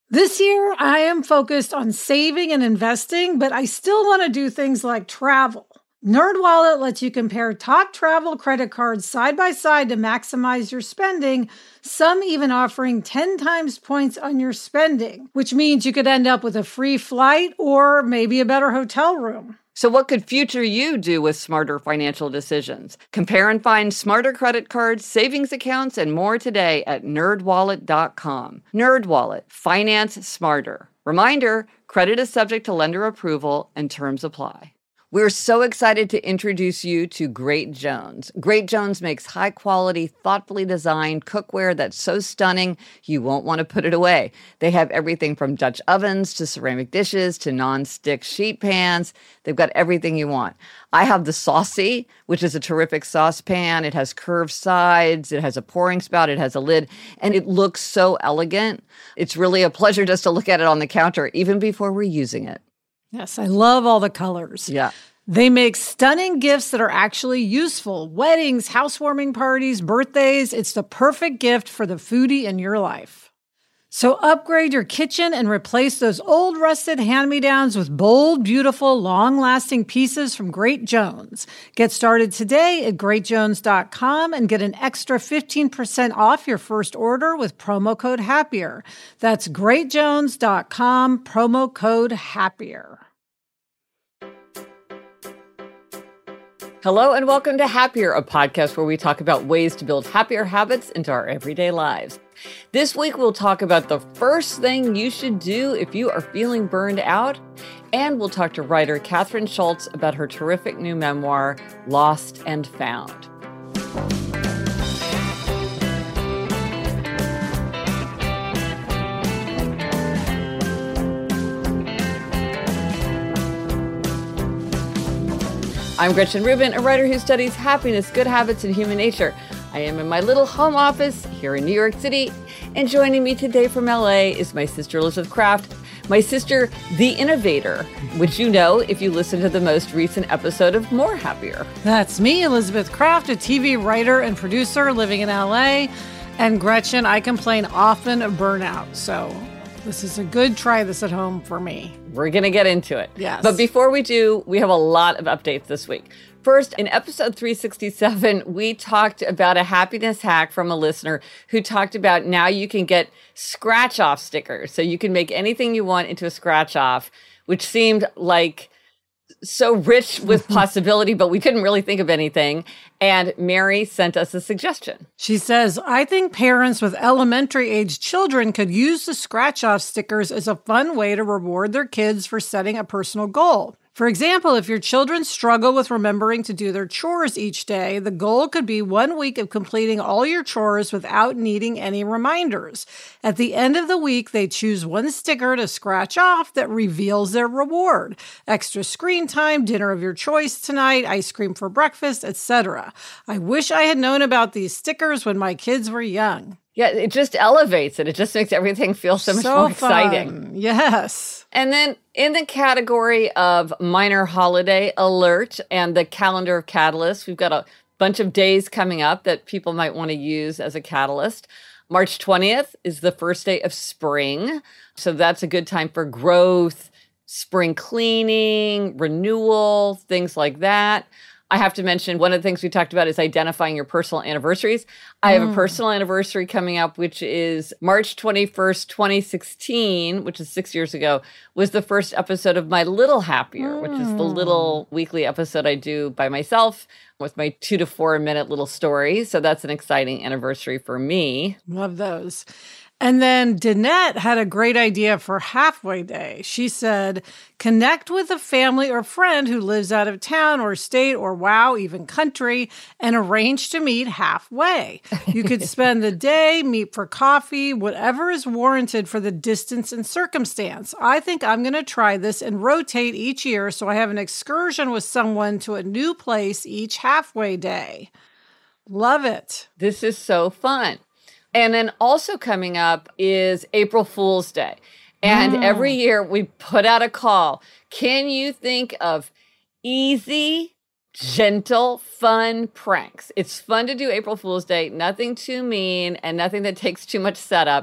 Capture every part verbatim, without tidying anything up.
This year, I am focused on saving and investing, but I still want to do things like travel. NerdWallet lets you compare top travel credit cards side by side to maximize your spending, some even offering ten times points on your spending, which means you could end up with a free flight or maybe a better hotel room. So what could future you do with smarter financial decisions? Compare and find smarter credit cards, savings accounts, and more today at nerd wallet dot com. NerdWallet, finance smarter. Reminder, credit is subject to lender approval and terms apply. We're so excited to introduce you to Great Jones. Great Jones makes high-quality, thoughtfully designed cookware that's so stunning you won't want to put it away. They have everything from Dutch ovens to ceramic dishes to non-stick sheet pans. They've got everything you want. I have the Saucy, which is a terrific saucepan. It has curved sides. It has a pouring spout. It has a lid. And it looks so elegant. It's really a pleasure just to look at it on the counter, even before we're using it. Yes, I love all the colors. Yeah. They make stunning gifts that are actually useful. Weddings, housewarming parties, birthdays. It's the perfect gift for the foodie in your life. So upgrade your kitchen and replace those old rusted hand-me-downs with bold, beautiful, long-lasting pieces from Great Jones. Get started today at great jones dot com and get an extra fifteen percent off your first order with promo code HAPPIER. That's great jones dot com, promo code HAPPIER. Hello and welcome to Happier, a podcast where we talk about ways to build happier habits into our everyday lives. This week, we'll talk about the first thing you should do if you are feeling burned out, and we'll talk to writer Kathryn Schulz about her terrific new memoir, Lost and Found. I'm Gretchen Rubin, a writer who studies happiness, good habits, and human nature. I am in my little home office here in New York City, and joining me today from L A is my sister Elizabeth Craft, my sister, the Innovator, which you know if you listen to the most recent episode of More Happier. That's me, Elizabeth Craft, a T V writer and producer living in L A. And Gretchen, I complain often of burnout, so this is a good try this at home for me. We're going to get into it. Yes. But before we do, we have a lot of updates this week. First, in episode three sixty-seven, we talked about a happiness hack from a listener who talked about now you can get scratch-off stickers. So you can make anything you want into a scratch-off, which seemed like so rich with possibility, but we couldn't really think of anything. And Mary sent us a suggestion. She says, I think parents with elementary-age children could use the scratch-off stickers as a fun way to reward their kids for setting a personal goal. For example, if your children struggle with remembering to do their chores each day, the goal could be one week of completing all your chores without needing any reminders. At the end of the week, they choose one sticker to scratch off that reveals their reward. Extra screen time, dinner of your choice tonight, ice cream for breakfast, et cetera. I wish I had known about these stickers when my kids were young. Yeah, it just elevates it. It just makes everything feel so much so more fun. exciting. Yes. And then in the category of minor holiday alert and the calendar of catalysts, we've got a bunch of days coming up that people might want to use as a catalyst. March twentieth is the first day of spring. So that's a good time for growth, spring cleaning, renewal, things like that. I have to mention one of the things we talked about is identifying your personal anniversaries. I have mm. a personal anniversary coming up, which is March twenty-first, twenty sixteen, which is six years ago, was the first episode of My Little Happier, mm. which is the little weekly episode I do by myself with my two to four minute little story. So that's an exciting anniversary for me. Love those. And then Danette had a great idea for Halfway Day. She said, connect with a family or friend who lives out of town or state or, wow, even country, and arrange to meet halfway. You could spend the day, meet for coffee, whatever is warranted for the distance and circumstance. I think I'm going to try this and rotate each year so I have an excursion with someone to a new place each halfway day. Love it. This is so fun. And then also coming up is April Fool's Day. And mm. every year we put out a call. Can you think of easy, gentle, fun pranks? It's fun to do April Fool's Day. Nothing too mean and nothing that takes too much setup.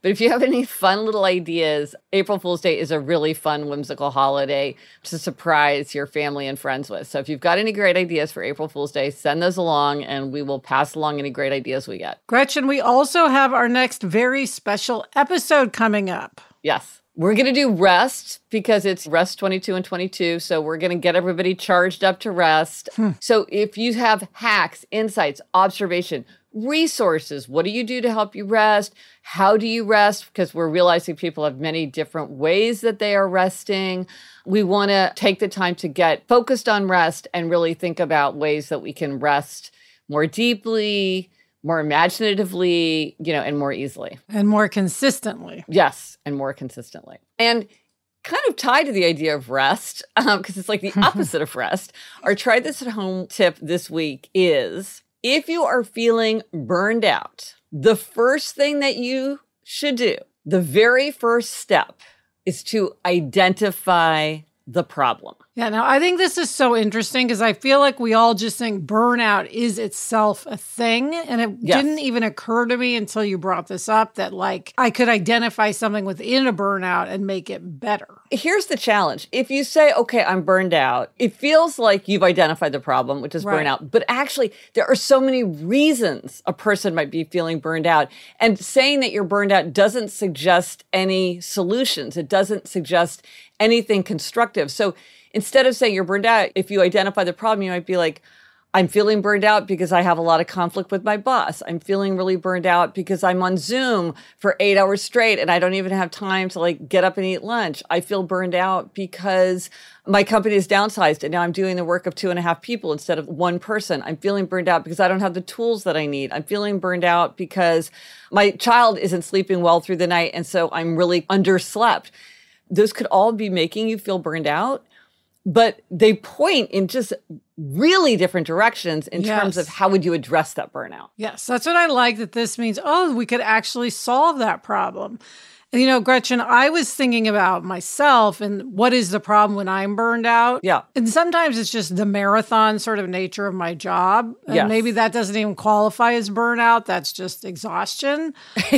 But if you have any fun little ideas, April Fool's Day is a really fun, whimsical holiday to surprise your family and friends with. So if you've got any great ideas for April Fool's Day, send those along and we will pass along any great ideas we get. Gretchen, we also have our next very special episode coming up. Yes. We're going to do rest because it's rest twenty-two and twenty-two. So we're going to get everybody charged up to rest. Hmm. So if you have hacks, insights, observation, resources, what do you do to help you rest? How do you rest? Because we're realizing people have many different ways that they are resting. We want to take the time to get focused on rest and really think about ways that we can rest more deeply, more imaginatively, you know, and more easily. And more consistently. Yes, and more consistently. And kind of tied to the idea of rest, because um, it's like the opposite of rest, our try this at home tip this week is, if you are feeling burned out, the first thing that you should do, the very first step, is to identify the problem. Yeah, now I think this is so interesting because I feel like we all just think burnout is itself a thing. And it yes. didn't even occur to me until you brought this up that like I could identify something within a burnout and make it better. Here's the challenge. If you say, okay, I'm burned out, it feels like you've identified the problem, which is right. burnout. But actually, there are so many reasons a person might be feeling burned out. And saying that you're burned out doesn't suggest any solutions. It doesn't suggest anything constructive. So instead of saying you're burned out, if you identify the problem, you might be like, I'm feeling burned out because I have a lot of conflict with my boss. I'm feeling really burned out because I'm on Zoom for eight hours straight and I don't even have time to like get up and eat lunch. I feel burned out because my company is downsized and now I'm doing the work of two and a half people instead of one person. I'm feeling burned out because I don't have the tools that I need. I'm feeling burned out because my child isn't sleeping well through the night and so I'm really underslept. Those could all be making you feel burned out, but they point in just really different directions in yes. terms of how would you address that burnout. Yes, that's what I like, that this means, oh, we could actually solve that problem. And, you know, Gretchen, I was thinking about myself and what is the problem when I'm burned out? Yeah. And sometimes it's just the marathon sort of nature of my job. And yes. maybe that doesn't even qualify as burnout. That's just exhaustion.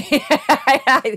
I,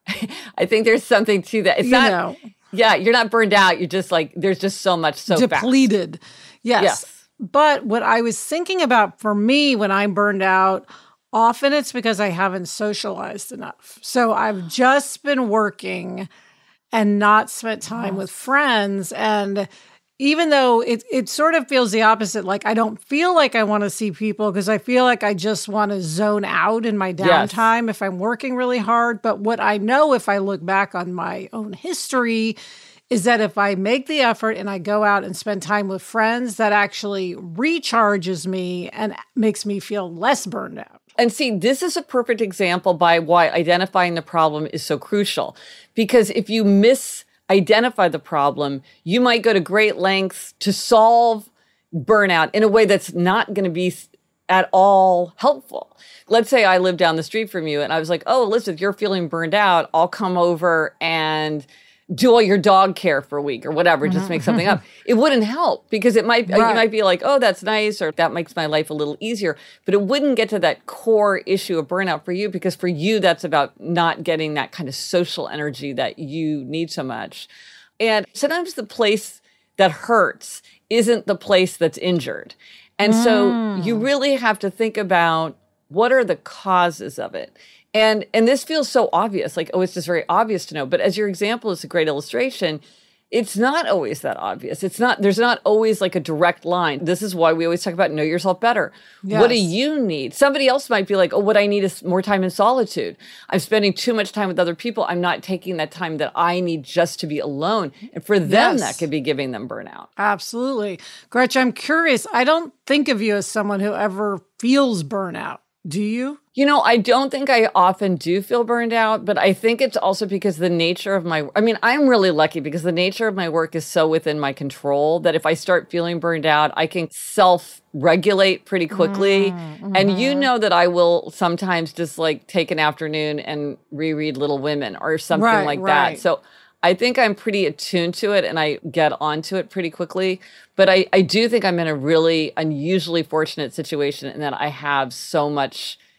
I think there's something to that. It's you not, know. Yeah, you're not burned out. You're just like, there's just so much so depleted. Fast. Yes. yes. But what I was thinking about for me when I'm burned out, often it's because I haven't socialized enough. So I've just been working and not spent time with friends. And even though it it sort of feels the opposite, like I don't feel like I want to see people because I feel like I just want to zone out in my downtime yes. if I'm working really hard. But what I know if I look back on my own history is that if I make the effort and I go out and spend time with friends, that actually recharges me and makes me feel less burned out. And see, this is a perfect example by why identifying the problem is so crucial. Because if you misidentify the problem, you might go to great lengths to solve burnout in a way that's not going to be at all helpful. Let's say I live down the street from you and I was like, oh, Elizabeth, you're feeling burned out. I'll come over and do all your dog care for a week or whatever, mm-hmm. just make something up. It wouldn't help because it might, right. you might be like, oh, that's nice, or that makes my life a little easier, but it wouldn't get to that core issue of burnout for you because for you, that's about not getting that kind of social energy that you need so much. And sometimes the place that hurts isn't the place that's injured. And mm. so you really have to think about what are the causes of it. And and this feels so obvious, like, oh, it's just very obvious to know. But as your example is a great illustration, it's not always that obvious. It's not, there's not always like a direct line. This is why we always talk about know yourself better. Yes. What do you need? Somebody else might be like, oh, what I need is more time in solitude. I'm spending too much time with other people. I'm not taking that time that I need just to be alone. And for them, yes. that could be giving them burnout. Absolutely. Gretchen, I'm curious. I don't think of you as someone who ever feels burnout. Do you? You know, I don't think I often do feel burned out, but I think it's also because the nature of my, I mean, I'm really lucky because the nature of my work is so within my control that if I start feeling burned out, I can self-regulate pretty quickly. Mm-hmm. And you know that I will sometimes just like take an afternoon and reread Little Women or something right, like right. that. So I think I'm pretty attuned to it and I get onto it pretty quickly. But I, I do think I'm in a really unusually fortunate situation in that I have so much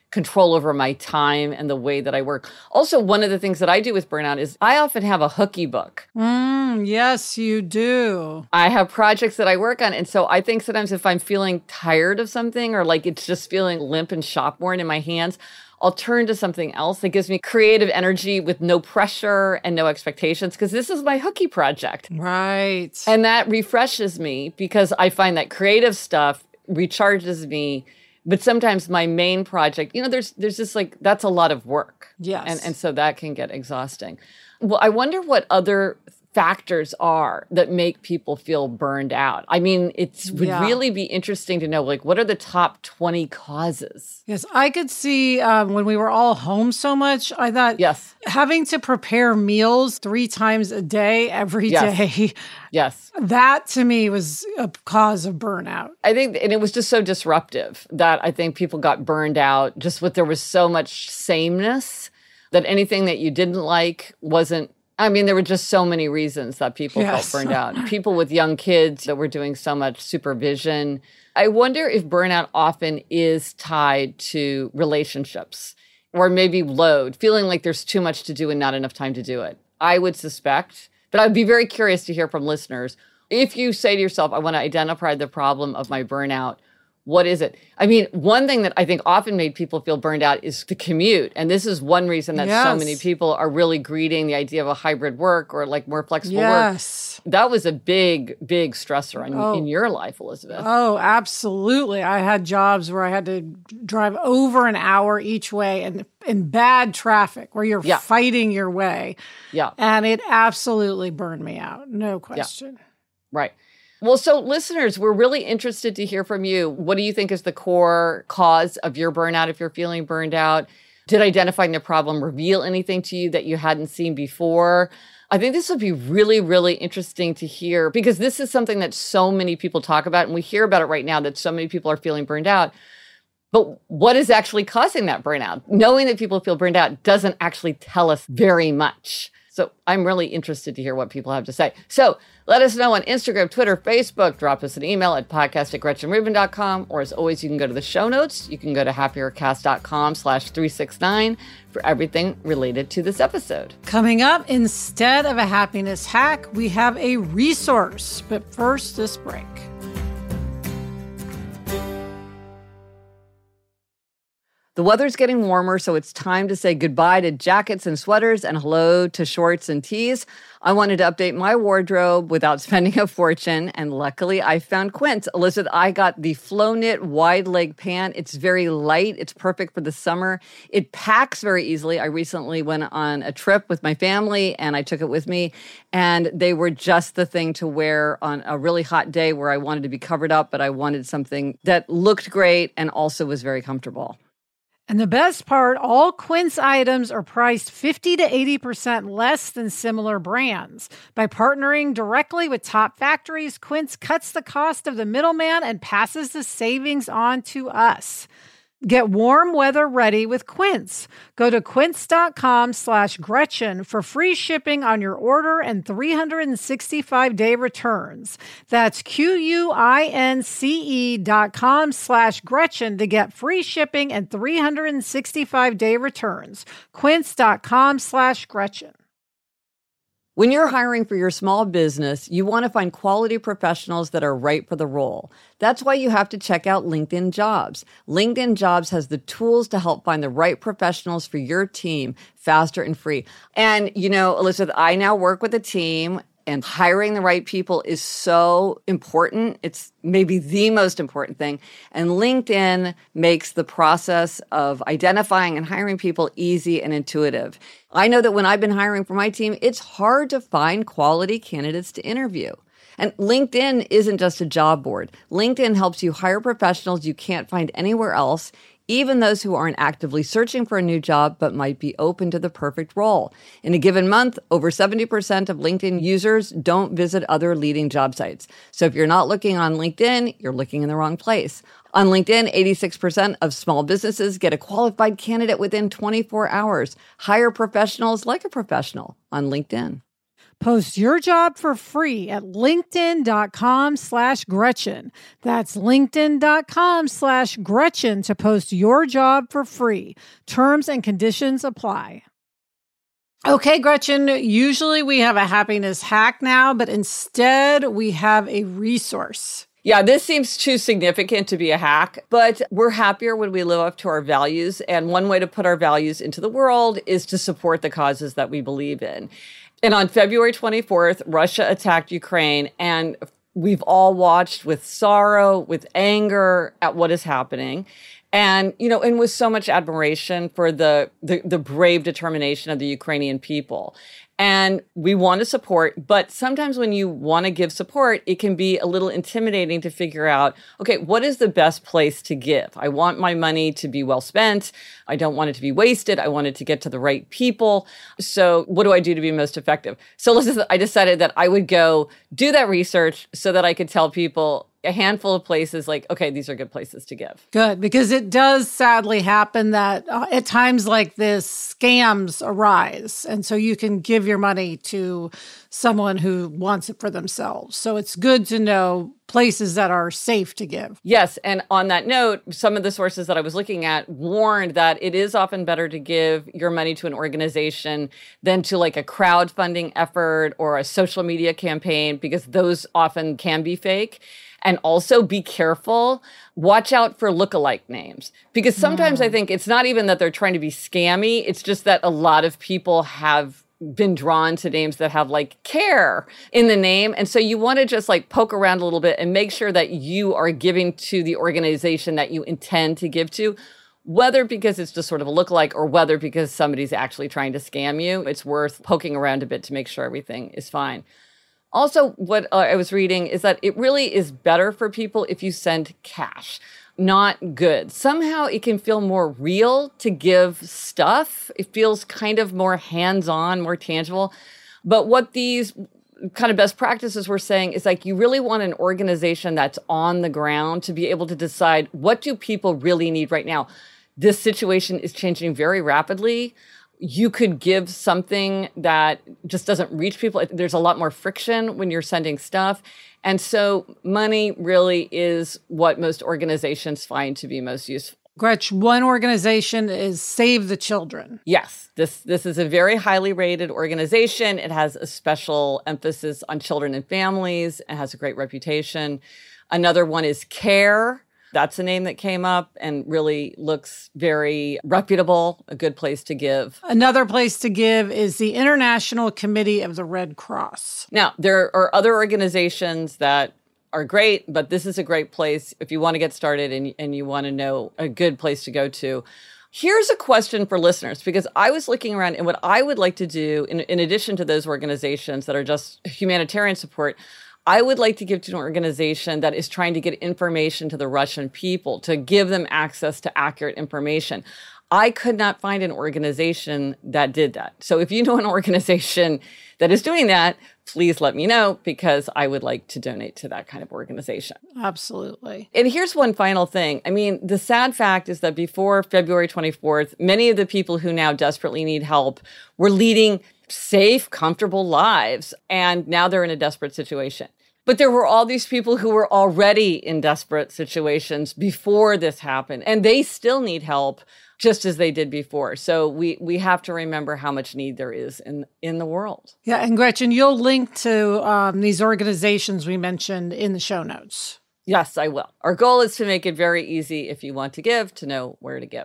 control over my time and the way that I work. Also, one of the things that I do with burnout is I often have a hooky book. Mm, yes, you do. I have projects that I work on. And so I think sometimes if I'm feeling tired of something or like it's just feeling limp and shop worn in my hands, I'll turn to something else that gives me creative energy with no pressure and no expectations, because this is my hooky project. Right. And that refreshes me because I find that creative stuff recharges me. But sometimes my main project, you know, there's there's just like, that's a lot of work. Yes. And, and so that can get exhausting. Well, I wonder what other factors are that make people feel burned out. I mean, it would Yeah. really be interesting to know, like, what are the top twenty causes? Yes, I could see um, when we were all home so much, I thought Yes. having to prepare meals three times a day, every Yes. day, Yes. that to me was a cause of burnout. I think, and it was just so disruptive that I think people got burned out just with, there was so much sameness that anything that you didn't like wasn't, I mean, there were just so many reasons that people Yes. felt burned out. People with young kids that were doing so much supervision. I wonder if burnout often is tied to relationships or maybe load, feeling like there's too much to do and not enough time to do it. I would suspect, but I'd be very curious to hear from listeners. If you say to yourself, I want to identify the problem of my burnout, what is it? I mean, one thing that I think often made people feel burned out is the commute. And this is one reason that Yes. so many people are really greeting the idea of a hybrid work or like more flexible Yes. work. That was a big, big stressor in, Oh. in your life, Elizabeth. Oh, absolutely. I had jobs where I had to drive over an hour each way and in bad traffic where you're Yeah. fighting your way. Yeah, And it absolutely burned me out. No question. right. Well, so listeners, we're really interested to hear from you. What do you think is the core cause of your burnout if you're feeling burned out? Did identifying the problem reveal anything to you that you hadn't seen before? I think this would be really, really interesting to hear because this is something that so many people talk about, and we hear about it right now that so many people are feeling burned out. But what is actually causing that burnout? Knowing that people feel burned out doesn't actually tell us very much. So I'm really interested to hear what people have to say. So let us know on Instagram, Twitter, Facebook. Drop us an email at podcast at gretchen rubin dot com. Or as always, you can go to the show notes. You can go to happiercast.com slash 369 for everything related to this episode. Coming up, instead of a happiness hack, we have a resource. But first, this break. The weather's getting warmer, so it's time to say goodbye to jackets and sweaters and hello to shorts and tees. I wanted to update my wardrobe without spending a fortune, and luckily I found Quince. Elizabeth, I got the Flow Knit wide leg pant. It's very light. It's perfect for the summer. It packs very easily. I recently went on a trip with my family, and I took it with me, and they were just the thing to wear on a really hot day where I wanted to be covered up, but I wanted something that looked great and also was very comfortable. And the best part, all Quince items are priced fifty to eighty percent less than similar brands. By partnering directly with top factories, Quince cuts the cost of the middleman and passes the savings on to us. Get warm weather ready with Quince. Go to quince.com slash Gretchen for free shipping on your order and three hundred sixty-five day returns. That's Q-U-I-N-C-E dot com slash Gretchen to get free shipping and three hundred sixty-five day returns. Quince.com slash Gretchen. When you're hiring for your small business, you want to find quality professionals that are right for the role. That's why you have to check out LinkedIn Jobs. LinkedIn Jobs has the tools to help find the right professionals for your team faster and free. And, you know, Elizabeth, I now work with a team, and hiring the right people is so important. It's maybe the most important thing. And LinkedIn makes the process of identifying and hiring people easy and intuitive. I know that when I've been hiring for my team, it's hard to find quality candidates to interview. And LinkedIn isn't just a job board. LinkedIn helps you hire professionals you can't find anywhere else, even those who aren't actively searching for a new job but might be open to the perfect role. In a given month, over seventy percent of LinkedIn users don't visit other leading job sites. So if you're not looking on LinkedIn, you're looking in the wrong place. On LinkedIn, eighty-six percent of small businesses get a qualified candidate within twenty-four hours. Hire professionals like a professional on LinkedIn. Post your job for free at linkedin.com slash Gretchen. That's linkedin.com slash Gretchen to post your job for free. Terms and conditions apply. Okay, Gretchen, usually we have a happiness hack now, but instead we have a resource. Yeah, this seems too significant to be a hack, but we're happier when we live up to our values. And one way to put our values into the world is to support the causes that we believe in. And on February twenty-fourth, Russia attacked Ukraine, and we've all watched with sorrow, with anger at what is happening. And, you know, and with so much admiration for the, the, the brave determination of the Ukrainian people. And we want to support, but sometimes when you want to give support, it can be a little intimidating to figure out, okay, what is the best place to give? I want my money to be well spent. I don't want it to be wasted. I want it to get to the right people. So what do I do to be most effective? So listen, I decided that I would go do that research so that I could tell people a handful of places like, okay, these are good places to give. Good, because it does sadly happen that uh, at times like this, scams arise. And so you can give your money to someone who wants it for themselves. So it's good to know places that are safe to give. Yes. And on that note, some of the sources that I was looking at warned that it is often better to give your money to an organization than to like a crowdfunding effort or a social media campaign, because those often can be fake. And also be careful. Watch out for lookalike names. Because sometimes mm. I think it's not even that they're trying to be scammy. It's just that a lot of people have been drawn to names that have like care in the name. And so you want to just like poke around a little bit and make sure that you are giving to the organization that you intend to give to, whether because it's just sort of a lookalike or whether because somebody's actually trying to scam you. It's worth poking around a bit to make sure everything is fine. Also, what uh, I was reading is that it really is better for people if you send cash, not goods. Somehow it can feel more real to give stuff. It feels kind of more hands-on, more tangible. But what these kind of best practices were saying is like you really want an organization that's on the ground to be able to decide what do people really need right now. This situation is changing very rapidly. You could give something that just doesn't reach people. There's a lot more friction when you're sending stuff. And so money really is what most organizations find to be most useful. Gretch, one organization is Save the Children. Yes, this, this is a very highly rated organization. It has a special emphasis on children and families. It has a great reputation. Another one is CARE. That's a name that came up and really looks very reputable, a good place to give. Another place to give is the International Committee of the Red Cross. Now, there are other organizations that are great, but this is a great place if you want to get started and, and you want to know a good place to go to. Here's a question for listeners, because I was looking around and what I would like to do, in, in addition to those organizations that are just humanitarian support, I would like to give to an organization that is trying to get information to the Russian people, to give them access to accurate information. I could not find an organization that did that. So if you know an organization that is doing that, please let me know, because I would like to donate to that kind of organization. Absolutely. And here's one final thing. I mean, the sad fact is that before February twenty-fourth, many of the people who now desperately need help were leading safe, comfortable lives, and now they're in a desperate situation. But there were all these people who were already in desperate situations before this happened, and they still need help just as they did before. So we we have to remember how much need there is in, in the world. Yeah, and Gretchen, you'll link to um, these organizations we mentioned in the show notes. Yes, I will. Our goal is to make it very easy, if you want to give, to know where to give.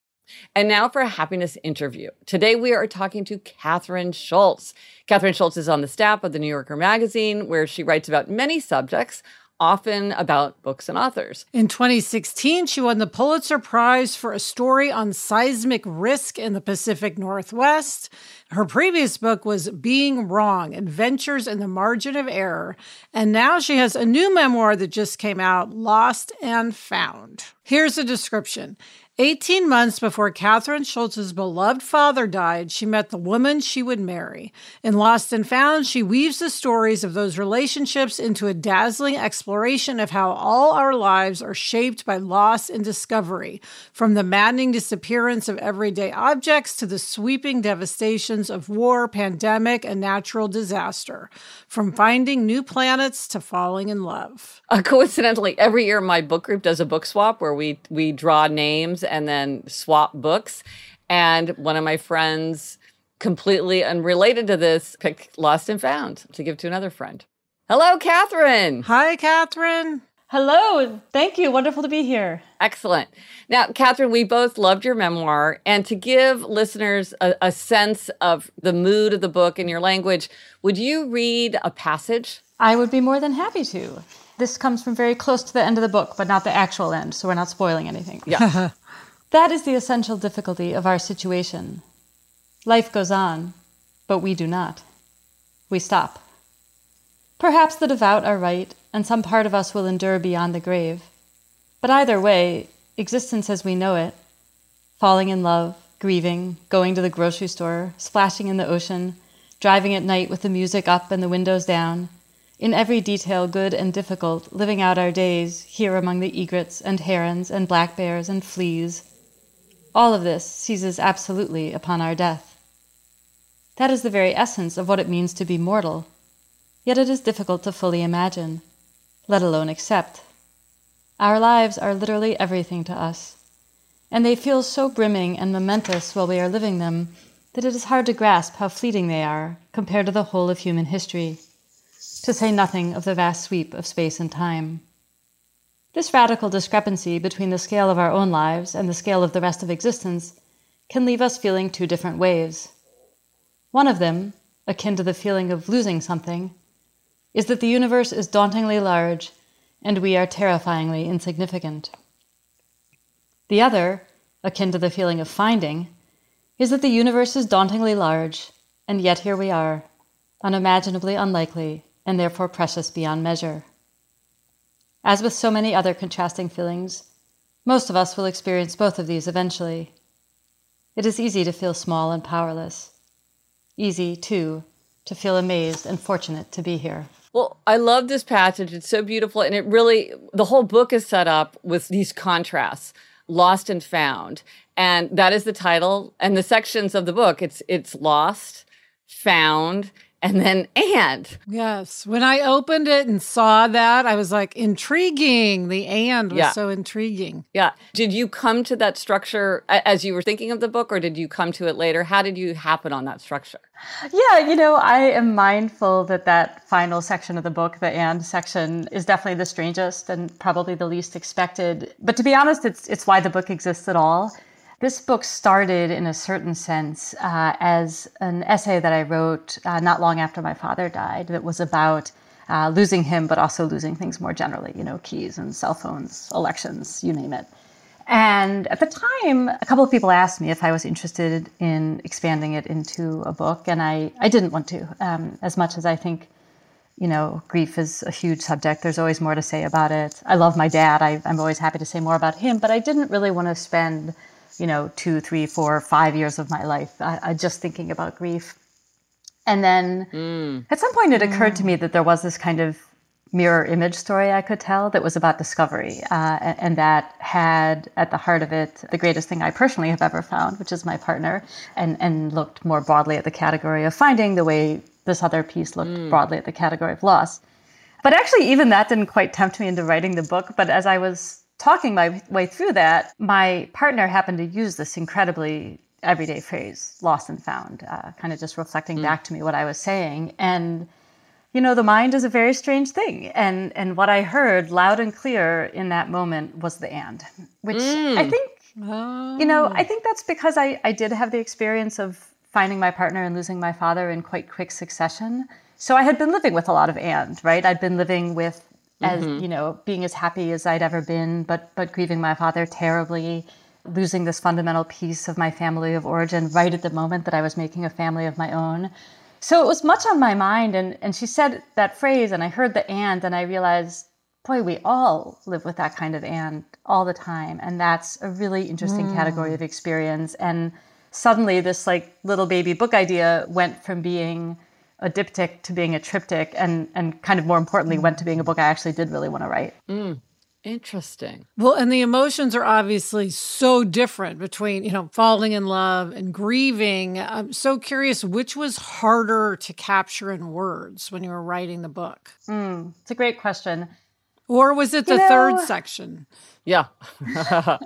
And now for a happiness interview. Today we are talking to Kathryn Schulz. Kathryn Schulz is on the staff of the New Yorker magazine, where she writes about many subjects, often about books and authors. In twenty sixteen, she won the Pulitzer Prize for a story on seismic risk in the Pacific Northwest. Her previous book was Being Wrong, Adventures in the Margin of Error. And now she has a new memoir that just came out, Lost and Found. Here's a description. Eighteen months before Catherine Schultz's beloved father died, she met the woman she would marry. In Lost and Found, she weaves the stories of those relationships into a dazzling exploration of how all our lives are shaped by loss and discovery, from the maddening disappearance of everyday objects to the sweeping devastations of war, pandemic, and natural disaster, from finding new planets to falling in love. Uh, coincidentally, every year my book group does a book swap where we we draw names and then swap books. And one of my friends, completely unrelated to this, picked Lost and Found to give to another friend. Hello, Catherine. Hi, Catherine. Hello. Thank you. Wonderful to be here. Excellent. Now, Catherine, we both loved your memoir. And to give listeners a, a sense of the mood of the book and your language, would you read a passage? I would be more than happy to. This comes from very close to the end of the book, but not the actual end, so we're not spoiling anything. Yeah. That is the essential difficulty of our situation. Life goes on, but we do not. We stop. Perhaps the devout are right, and some part of us will endure beyond the grave. But either way, existence as we know it, falling in love, grieving, going to the grocery store, splashing in the ocean, driving at night with the music up and the windows down, in every detail good and difficult, living out our days here among the egrets and herons and black bears and fleas. All of this seizes absolutely upon our death. That is the very essence of what it means to be mortal, yet it is difficult to fully imagine, let alone accept. Our lives are literally everything to us, and they feel so brimming and momentous while we are living them that it is hard to grasp how fleeting they are compared to the whole of human history, to say nothing of the vast sweep of space and time. This radical discrepancy between the scale of our own lives and the scale of the rest of existence can leave us feeling two different ways. One of them, akin to the feeling of losing something, is that the universe is dauntingly large and we are terrifyingly insignificant. The other, akin to the feeling of finding, is that the universe is dauntingly large, and yet here we are, unimaginably unlikely, and therefore precious beyond measure. As with so many other contrasting feelings, most of us will experience both of these eventually. It is easy to feel small and powerless. Easy, too, to feel amazed and fortunate to be here. Well, I love this passage. It's so beautiful. And it really, the whole book is set up with these contrasts, lost and found. And that is the title. And the sections of the book, it's it's lost, found, and then and. Yes. When I opened it and saw that, I was like, intriguing. The and was Yeah. so intriguing. Yeah. Did you come to that structure a- as you were thinking of the book, or did you come to it later? How did you happen on that structure? Yeah, you know, I am mindful that that final section of the book, the and section, is definitely the strangest and probably the least expected. But to be honest, it's it's why the book exists at all. This book started, in a certain sense, uh, as an essay that I wrote uh, not long after my father died that was about uh, losing him, but also losing things more generally, you know, keys and cell phones, elections, you name it. And at the time, a couple of people asked me if I was interested in expanding it into a book, and I, I didn't want to, um, as much as I think, you know, grief is a huge subject. There's always more to say about it. I love my dad. I, I'm always happy to say more about him, but I didn't really want to spend you know, two, three, four, five years of my life uh, uh, just thinking about grief. And then mm. at some point it occurred mm. to me that there was this kind of mirror image story I could tell that was about discovery. Uh, and, and that had at the heart of it the greatest thing I personally have ever found, which is my partner, and, and looked more broadly at the category of finding the way this other piece looked mm. broadly at the category of loss. But actually, even that didn't quite tempt me into writing the book. But as I was talking my way through that, my partner happened to use this incredibly everyday phrase, lost and found, uh, kind of just reflecting mm. back to me what I was saying. And, you know, the mind is a very strange thing. And and what I heard loud and clear in that moment was the and, which mm. I think, oh. you know, I think that's because I, I did have the experience of finding my partner and losing my father in quite quick succession. So I had been living with a lot of and, right? I'd been living with as, mm-hmm. you know, being as happy as I'd ever been, but but grieving my father terribly, losing this fundamental piece of my family of origin right at the moment that I was making a family of my own. So it was much on my mind. And, and she said that phrase, and I heard the and, and I realized boy, we all live with that kind of Anne all the time. And that's a really interesting mm. category of experience. And suddenly this like little baby book idea went from being a diptych to being a triptych, and, and kind of more importantly, went to being a book I actually did really want to write. Mm. Interesting. Well, and the emotions are obviously so different between, you know, falling in love and grieving. I'm so curious, which was harder to capture in words when you were writing the book? Mm, it's a great question. Or was it the you know, third section? Yeah. uh,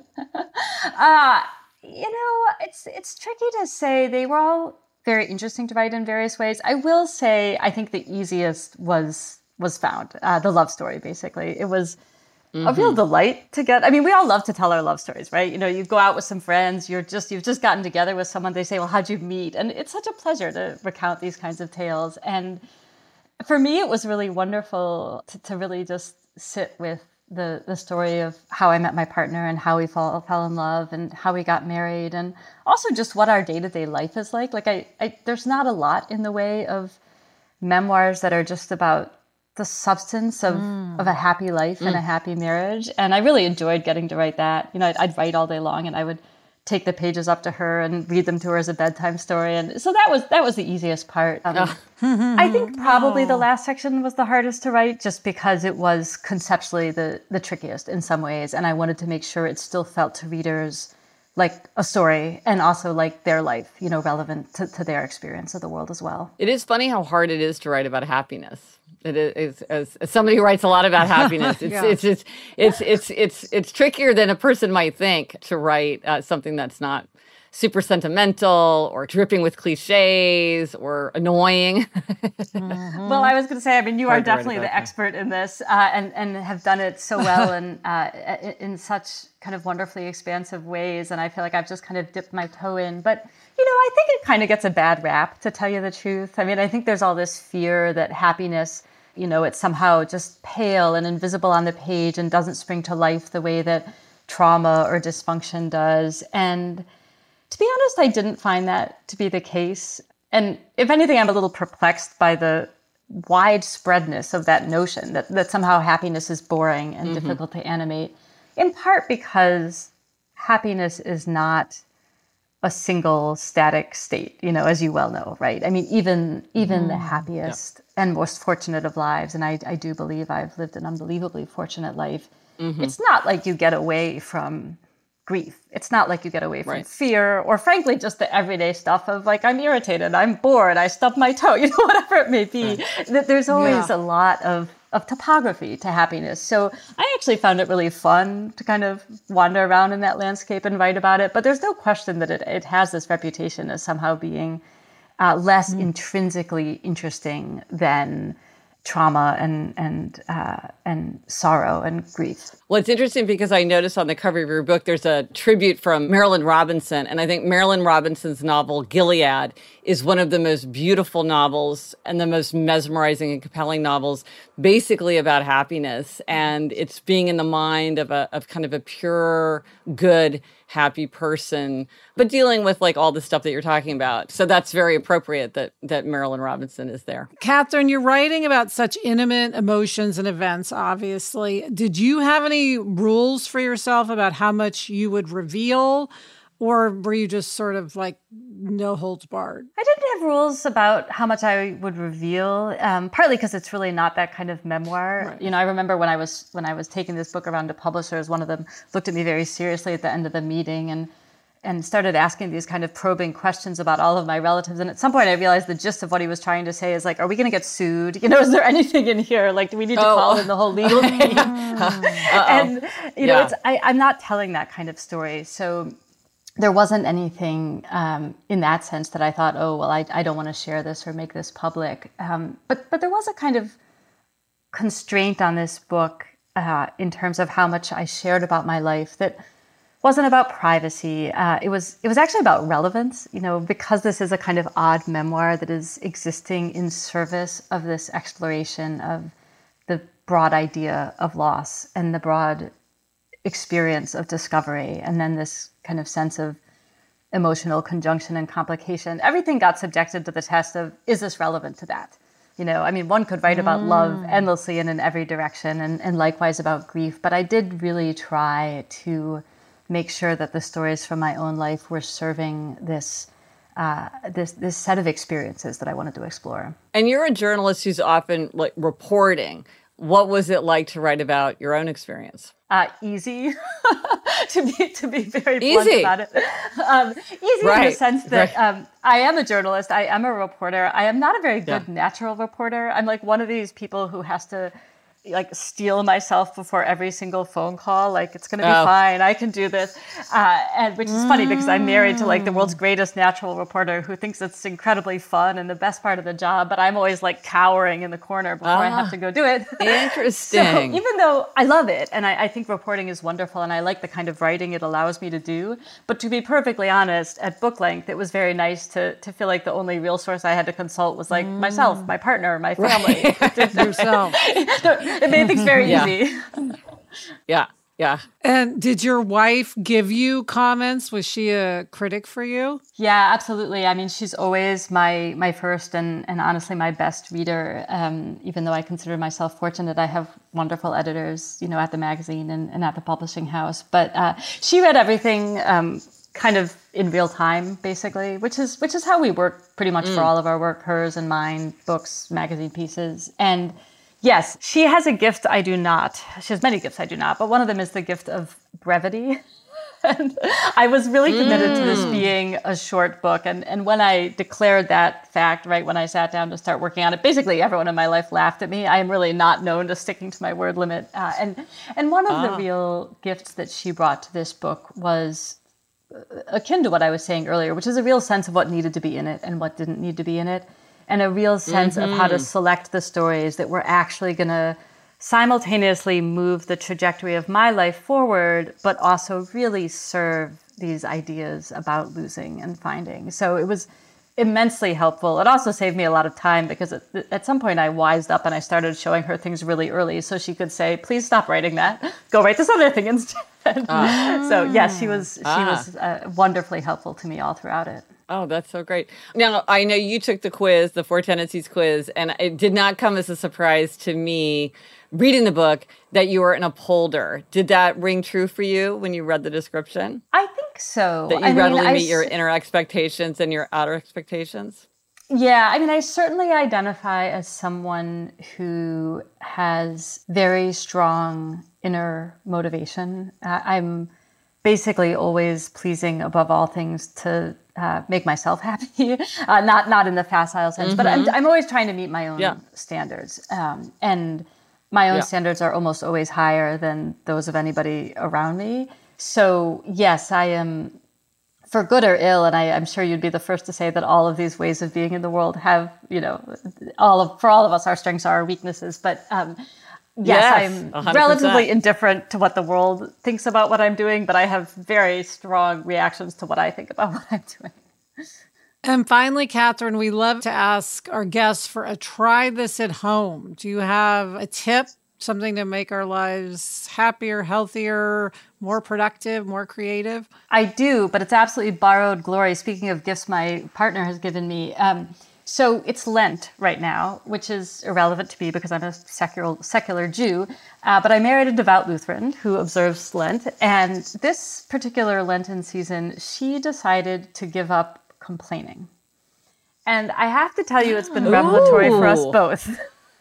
you know, it's it's tricky to say. They were all very interesting to write in various ways. I will say, I think the easiest was was found, uh, the love story, basically. It was mm-hmm. a real delight to get. I mean, we all love to tell our love stories, right? You know, you go out with some friends, you're just, you've just gotten together with someone, they say, well, how'd you meet? And it's such a pleasure to recount these kinds of tales. And for me, it was really wonderful to, to really just sit with the the story of how I met my partner and how we fall, fell in love and how we got married, and also just what our day-to-day life is like. Like I, I there's not a lot in the way of memoirs that are just about the substance of, mm. of a happy life mm. and a happy marriage. And I really enjoyed getting to write that. You know, I'd, I'd write all day long and I would take the pages up to her and read them to her as a bedtime story. And so that was that was the easiest part. Um, oh. I think probably oh. the last section was the hardest to write, just because it was conceptually the, the trickiest in some ways. And I wanted to make sure it still felt to readers like a story, and also like their life, you know, relevant to, to their experience of the world as well. It is funny how hard it is to write about happiness. It is, as, as somebody who writes a lot about happiness, it's, yeah. it's, it's, it's, it's, it's, it's trickier than a person might think to write uh, something that's not super sentimental or dripping with cliches or annoying. mm-hmm. Well, I was going to say, I mean, you Hard are definitely the that. expert in this, uh, and, and have done it so well and uh, in such kind of wonderfully expansive ways. And I feel like I've just kind of dipped my toe in. But, you know, I think it kind of gets a bad rap, to tell you the truth. I mean, I think there's all this fear that happiness, you know, it's somehow just pale and invisible on the page and doesn't spring to life the way that trauma or dysfunction does. And to be honest, I didn't find that to be the case. And if anything, I'm a little perplexed by the widespreadness of that notion that, that somehow happiness is boring and mm-hmm. difficult to animate, in part because happiness is not a single static state, you know, as you well know, right? I mean, even even mm. the happiest yeah. and most fortunate of lives, and I, I do believe I've lived an unbelievably fortunate life, mm-hmm. it's not like you get away from grief. It's not like you get away from right. fear, or frankly, just the everyday stuff of like, I'm irritated, I'm bored, I stubbed my toe, you know, whatever it may be. Right. There's always yeah. a lot of, of topography to happiness. So I actually found it really fun to kind of wander around in that landscape and write about it. But there's no question that it, it has this reputation as somehow being uh, less mm. intrinsically interesting than trauma and and uh, and sorrow and grief. Well, it's interesting because I noticed on the cover of your book, there's a tribute from Marilynne Robinson. And I think Marilynne Robinson's novel, Gilead, is one of the most beautiful novels and the most mesmerizing and compelling novels, basically about happiness. And it's being in the mind of a of kind of a pure, good, happy person, but dealing with like all the stuff that you're talking about. So that's very appropriate that that Marilynne Robinson is there. Catherine, you're writing about such intimate emotions and events, obviously. Did you have any rules for yourself about how much you would reveal, or were you just sort of like no holds barred? I didn't have rules about how much I would reveal, um, partly because it's really not that kind of memoir. Right. You know, I remember when I was when I was taking this book around to publishers, one of them looked at me very seriously at the end of the meeting and and started asking these kind of probing questions about all of my relatives. And at some point I realized the gist of what he was trying to say is like, are we going to get sued? You know, is there anything in here? Like, do we need to oh. call in the whole legal team? And, you know, yeah. it's, I, I'm not telling that kind of story. So there wasn't anything um, in that sense that I thought, oh, well, I, I don't want to share this or make this public. Um, but, but there was a kind of constraint on this book uh, in terms of how much I shared about my life that wasn't about privacy. Uh, it was it was actually about relevance, you know, because this is a kind of odd memoir that is existing in service of this exploration of the broad idea of loss and the broad experience of discovery, and then this kind of sense of emotional conjunction and complication. Everything got subjected to the test of, is this relevant to that? You know, I mean, one could write about love endlessly and in every direction, and, and likewise about grief. But I did really try to make sure that the stories from my own life were serving this uh, this this set of experiences that I wanted to explore. And you're a journalist who's often like reporting. What was it like to write about your own experience? Uh, easy, to be to be very easy. blunt about it. Um, easy right. in the sense that right. um, I am a journalist. I am a reporter. I am not a very good yeah. natural reporter. I'm like one of these people who has to like steel myself before every single phone call. Like, it's going to be oh. fine. I can do this. Uh, and which is funny because I'm married to like the world's greatest natural reporter who thinks it's incredibly fun and the best part of the job. But I'm always like cowering in the corner before ah, I have to go do it. Interesting. So even though I love it and I, I think reporting is wonderful and I like the kind of writing it allows me to do, but to be perfectly honest, at book length, it was very nice to to feel like the only real source I had to consult was like mm. myself, my partner, my family. Right. Yourself. It made things very yeah. easy. Yeah, yeah. And did your wife give you comments? Was she a critic for you? Yeah, absolutely. I mean, she's always my my first and, and honestly my best reader. Um, even though I consider myself fortunate, I have wonderful editors, you know, at the magazine and, and at the publishing house. But uh, she read everything um, kind of in real time, basically, which is which is how we work pretty much mm. for all of our work, hers and mine, books, magazine pieces, and. Yes, she has a gift I do not. She has many gifts I do not, but one of them is the gift of brevity. And I was really committed mm. to this being a short book. And, and when I declared that fact, right, when I sat down to start working on it, basically everyone in my life laughed at me. I am really not known to sticking to my word limit. Uh, and, and one of ah. the real gifts that she brought to this book was akin to what I was saying earlier, which is a real sense of what needed to be in it and what didn't need to be in it. And a real sense mm-hmm. of how to select the stories that were actually going to simultaneously move the trajectory of my life forward, but also really serve these ideas about losing and finding. So it was immensely helpful. It also saved me a lot of time because at, at some point I wised up and I started showing her things really early so she could say, please stop writing that. Go write this other thing instead. Ah. So yes, she was, she ah. was uh, wonderfully helpful to me all throughout it. Oh, that's so great. Now, I know you took the quiz, the Four Tendencies quiz, and it did not come as a surprise to me reading the book that you were an upholder. Did that ring true for you when you read the description? I think so. That you I readily mean, meet I... your inner expectations and your outer expectations? Yeah, I mean, I certainly identify as someone who has very strong inner motivation. Uh, I'm basically always pleasing above all things to uh, make myself happy, uh, not not in the facile sense, mm-hmm. but I'm, I'm always trying to meet my own yeah. standards. Um, and my own yeah. standards are almost always higher than those of anybody around me. So yes, I am, for good or ill, and I, I'm sure you'd be the first to say that all of these ways of being in the world have, you know, all of for all of us, our strengths are our weaknesses. But um, yes, yes, I'm one hundred percent relatively indifferent to what the world thinks about what I'm doing, but I have very strong reactions to what I think about what I'm doing. And finally, Catherine, we love to ask our guests for a try this at home. Do you have a tip, something to make our lives happier, healthier, more productive, more creative? I do, but it's absolutely borrowed glory. Speaking of gifts my partner has given me, um, So it's Lent right now, which is irrelevant to me because I'm a secular, secular Jew. Uh, but I married a devout Lutheran who observes Lent. And this particular Lenten season, she decided to give up complaining. And I have to tell you, it's been revelatory Ooh. for us both.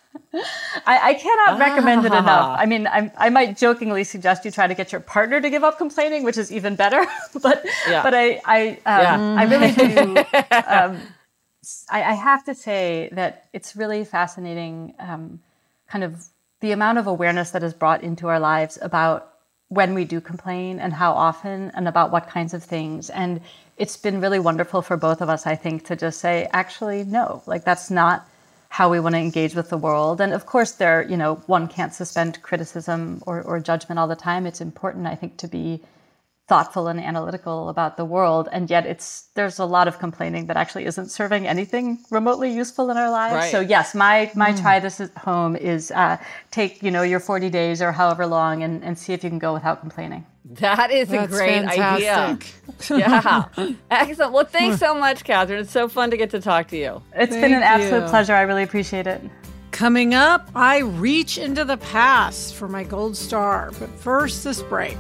I, I cannot ah. recommend it enough. I mean, I, I might jokingly suggest you try to get your partner to give up complaining, which is even better. but yeah. but I I, um, yeah. I really do... Um, I, I have to say that it's really fascinating, um, kind of the amount of awareness that is brought into our lives about when we do complain and how often and about what kinds of things. And it's been really wonderful for both of us, I think, to just say, actually, no, like that's not how we want to engage with the world. And of course, there, you know, one can't suspend criticism or, or judgment all the time. It's important, I think, to be thoughtful and analytical about the world. And yet it's there's a lot of complaining that actually isn't serving anything remotely useful in our lives. Right. So yes, my my mm. try this at home is uh, take, you know, your forty days or however long and, and see if you can go without complaining. That is That's a great fantastic. idea. Yeah. Excellent. Well, thanks so much, Catherine. It's so fun to get to talk to you. It's Thank been an absolute you. pleasure. I really appreciate it. Coming up, I reach into the past for my gold star. But first, this break.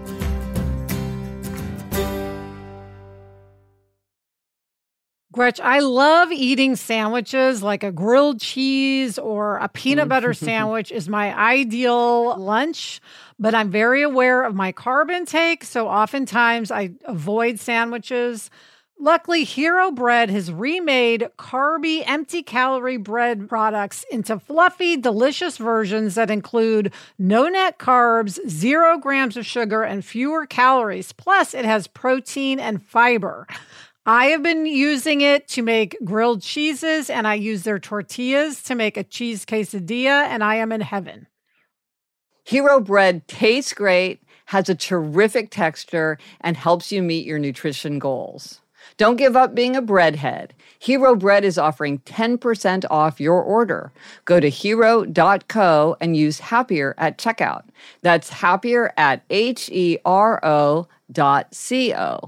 Gretch, I love eating sandwiches, like a grilled cheese or a peanut butter sandwich is my ideal lunch, but I'm very aware of my carb intake, so oftentimes I avoid sandwiches. Luckily, Hero Bread has remade carby, empty-calorie bread products into fluffy, delicious versions that include no net carbs, zero grams of sugar, and fewer calories. Plus, it has protein and fiber. I have been using it to make grilled cheeses, and I use their tortillas to make a cheese quesadilla, and I am in heaven. Hero Bread tastes great, has a terrific texture, and helps you meet your nutrition goals. Don't give up being a breadhead. Hero Bread is offering ten percent off your order. Go to hero dot co and use Happier at checkout. That's Happier at H E R O dot C O.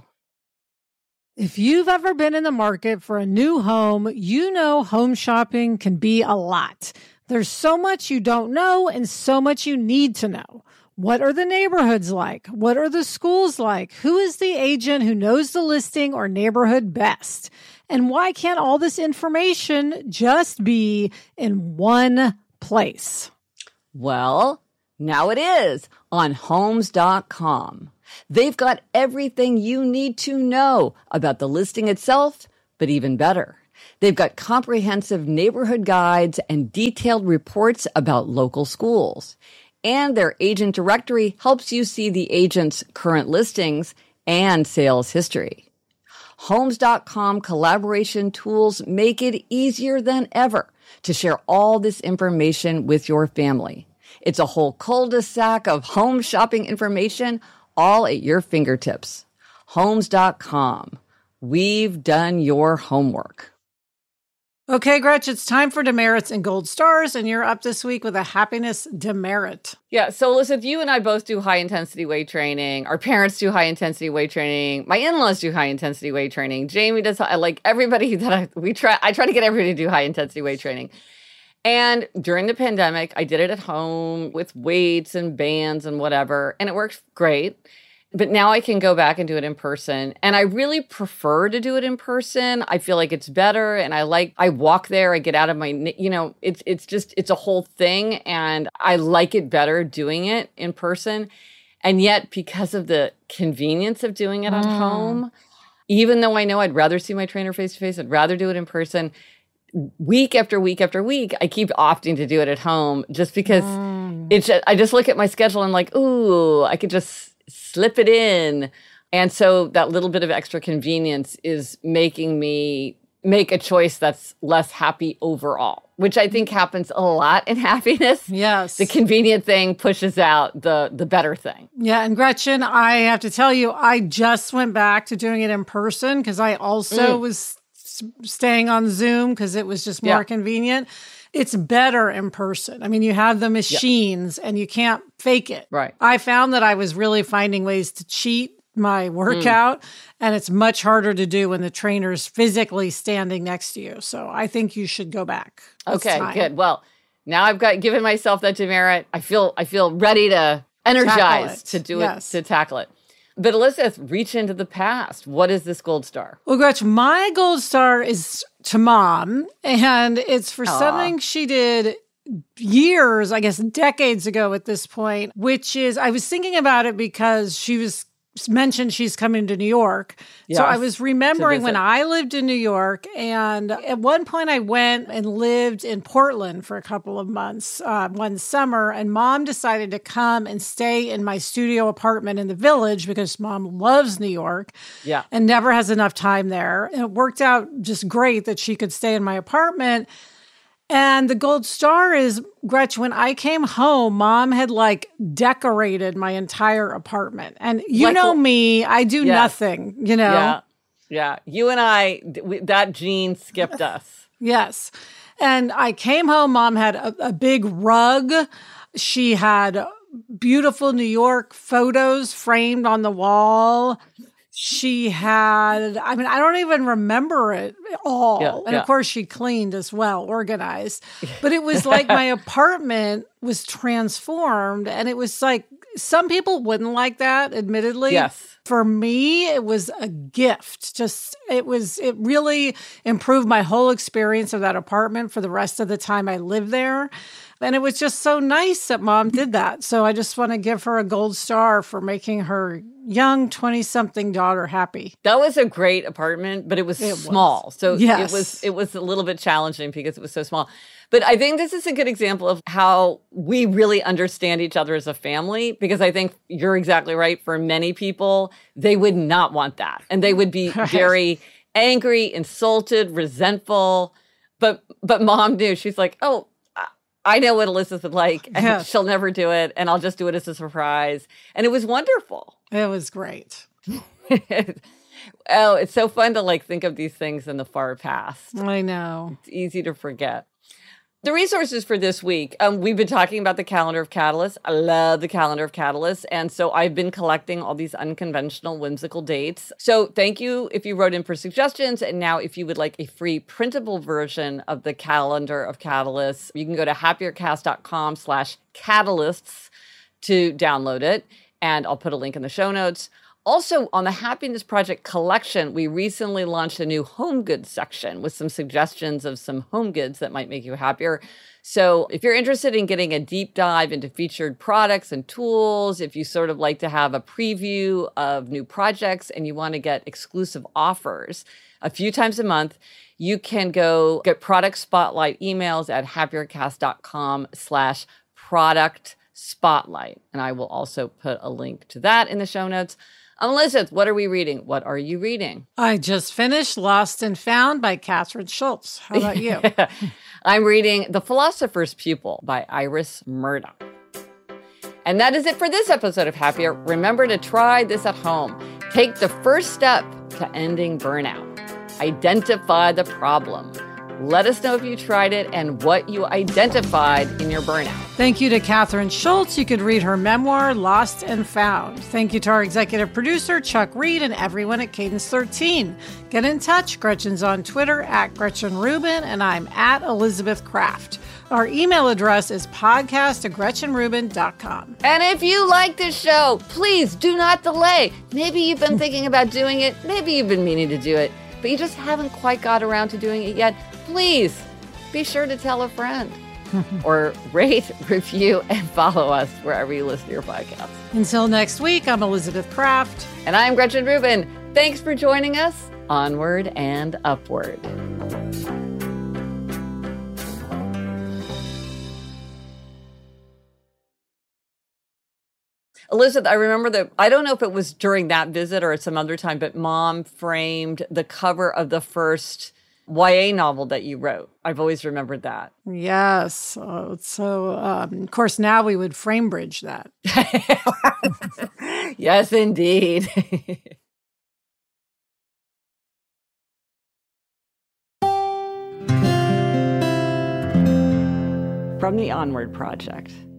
If you've ever been in the market for a new home, you know home shopping can be a lot. There's so much you don't know and so much you need to know. What are the neighborhoods like? What are the schools like? Who is the agent who knows the listing or neighborhood best? And why can't all this information just be in one place? Well, now it is on homes dot com. They've got everything you need to know about the listing itself, but even better, they've got comprehensive neighborhood guides and detailed reports about local schools. And their agent directory helps you see the agent's current listings and sales history. homes dot com collaboration tools make it easier than ever to share all this information with your family. It's a whole cul-de-sac of home shopping information all at your fingertips. homes dot com. We've done your homework. Okay, Gretch, it's time for demerits and gold stars, and you're up this week with a happiness demerit. Yeah, so Elizabeth, you and I both do high-intensity weight training. Our parents do high-intensity weight training. My in-laws do high-intensity weight training. Jamie does, like everybody that I, we try, I try to get everybody to do high-intensity weight training. And during the pandemic, I did it at home with weights and bands and whatever, and it worked great. But now I can go back and do it in person. And I really prefer to do it in person. I feel like it's better. And I like, I walk there, I get out of my, you know, it's it's just, it's a whole thing. And I like it better doing it in person. And yet, because of the convenience of doing it at mm. home, even though I know I'd rather see my trainer face to face, I'd rather do it in person, week after week after week, I keep opting to do it at home just because mm. it's, just, I just look at my schedule and I'm like, ooh, I could just slip it in. And so that little bit of extra convenience is making me make a choice that's less happy overall, which I think happens a lot in happiness. Yes. The convenient thing pushes out the the better thing. Yeah. And Gretchen, I have to tell you, I just went back to doing it in person because I also mm. was s- staying on Zoom because it was just more yeah. convenient. It's better in person. I mean, you have the machines yep. and you can't fake it. Right. I found that I was really finding ways to cheat my workout, mm. and it's much harder to do when the trainer's physically standing next to you. So I think you should go back. It's okay, time. Good. Well, now I've got given myself that demerit. I feel I feel ready to energize to do yes. it, to tackle it. But Elizabeth, reach into the past. What is this gold star? Well, Gretch, my gold star is to Mom, and it's for Aww. something she did years, I guess decades ago at this point, which is, I was thinking about it because she was mentioned she's coming to New York. Yes, so I was remembering when I lived in New York, and at one point I went and lived in Portland for a couple of months uh, one summer, and Mom decided to come and stay in my studio apartment in the Village because Mom loves New York yeah. and never has enough time there. And it worked out just great that she could stay in my apartment. And the gold star is, Gretchen, when I came home, Mom had like decorated my entire apartment. And you Like, know me, I do yes. nothing, you know? Yeah. Yeah. You and I, we, that gene skipped us. Yes. And I came home, Mom had a, a big rug. She had beautiful New York photos framed on the wall. She had, I mean, I don't even remember it all. Yeah, and yeah. of course, she cleaned as well, organized. But it was like my apartment was transformed. And it was like, some people wouldn't like that, admittedly. Yes. For me, it was a gift. Just, it was, it really improved my whole experience of that apartment for the rest of the time I lived there. And it was just so nice that Mom did that. So I just want to give her a gold star for making her young twenty-something daughter happy. That was a great apartment, but it was It small. was. So Yes. it was it was a little bit challenging because it was so small. But I think this is a good example of how we really understand each other as a family, because I think you're exactly right. For many people, they would not want that. And they would be Right. very angry, insulted, resentful. But but Mom knew. She's like, oh, I know what Elizabeth would like, and Yes. she'll never do it, and I'll just do it as a surprise. And it was wonderful. It was great. Oh, it's so fun to like think of these things in the far past. I know. It's easy to forget. The resources for this week, um, we've been talking about the calendar of Catalyst. I love the calendar of Catalyst. And so I've been collecting all these unconventional, whimsical dates. So thank you if you wrote in for suggestions. And now if you would like a free printable version of the calendar of Catalyst, you can go to happiercast.com slash catalysts to download it. And I'll put a link in the show notes. Also, on the Happiness Project collection, we recently launched a new home goods section with some suggestions of some home goods that might make you happier. So if you're interested in getting a deep dive into featured products and tools, if you sort of like to have a preview of new projects and you want to get exclusive offers a few times a month, you can go get product spotlight emails at happiercast.com slash product spotlight. And I will also put a link to that in the show notes. Um, Elizabeth, what are we reading? What are you reading? I just finished Lost and Found by Kathryn Schultz. How about you? I'm reading The Philosopher's Pupil by Iris Murdoch. And that is it for this episode of Happier. Remember to try this at home. Take the first step to ending burnout. Identify the problem. Let us know if you tried it and what you identified in your burnout. Thank you to Kathryn Schultz. You could read her memoir, Lost and Found. Thank you to our executive producer, Chuck Reed, and everyone at Cadence thirteen. Get in touch. Gretchen's on Twitter at Gretchen Rubin, and I'm at Elizabeth Kraft. Our email address is podcast at gretchen rubin dot com. And if you like this show, please do not delay. Maybe you've been thinking about doing it. Maybe you've been meaning to do it, but you just haven't quite got around to doing it yet. Please be sure to tell a friend or rate, review, and follow us wherever you listen to your podcasts. Until next week, I'm Elizabeth Kraft. And I'm Gretchen Rubin. Thanks for joining us. Onward and upward. Elizabeth, I remember that, I don't know if it was during that visit or at some other time, but Mom framed the cover of the first Y A novel that you wrote. I've always remembered that. Yes. Oh, so, um, of course, now we would frame bridge that. Yes, indeed. From the Onward Project.